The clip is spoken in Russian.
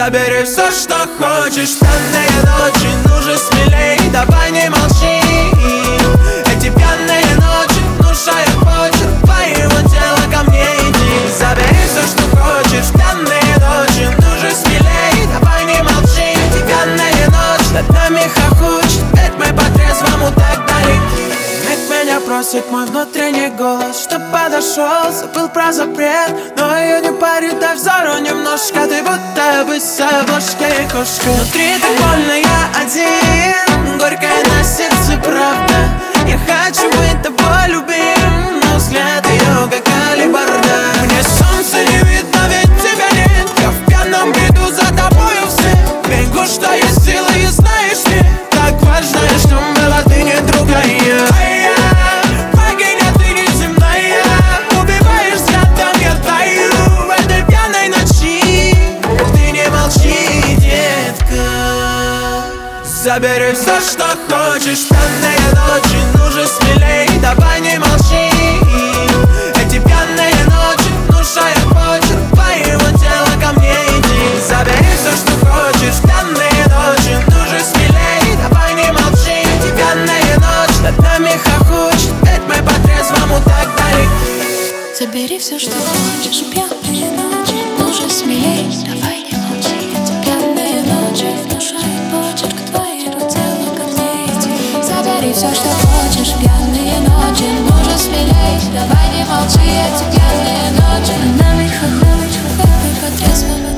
Забери все, что хочешь. Пьяные ночи, ну же смелей, давай не молчи. Эти пьяные ночи внушают почерк твоего тела, ко мне иди. Забери все, что хочешь. Пьяные ночи, ну же смелей, давай не молчи. Эти пьяные ночи над нами хохочет, ведь мы по-трезвому так далеки. Меня просит мой внутренний голос, чтоб подошел, забыл про запрет. Но ее не парит, дай взору немножко. Ты будто бы с обложкой кошка. Внутри так больно, я один, горькая на сердце правда. Я хочу быть тобой любим, но взгляд ее как алебарда. Мне солнца не видно, ведь тебя нет. Я в пьяном бреду за тобою вслед. Бегу, что есть силы, и знаешь ли, так важно, что была ты не другая. Забери все, что хочешь. Пьяные ночи, ну же смелей, давай не молчи. Эти пьяные ночи внушают почерк твоего тела, ко мне иди. Забери все, что хочешь. Пьяные ночи, ну же смелей, давай не молчи. Эти пьяные ночи над нами хохочет, ведь мы по-трезвому так далеки. Забери все, что хочешь. Пьяные ночи, ну же смелей, давай не молчи. Эти пьяные ночи внушают почерк твоего тела, ко мне иди. Забери все, что хочешь. Пьяные ночи, ну же смелей, давай не молчи. Эти пьяные ночи над нами хохочет, ведь мы по-трезвому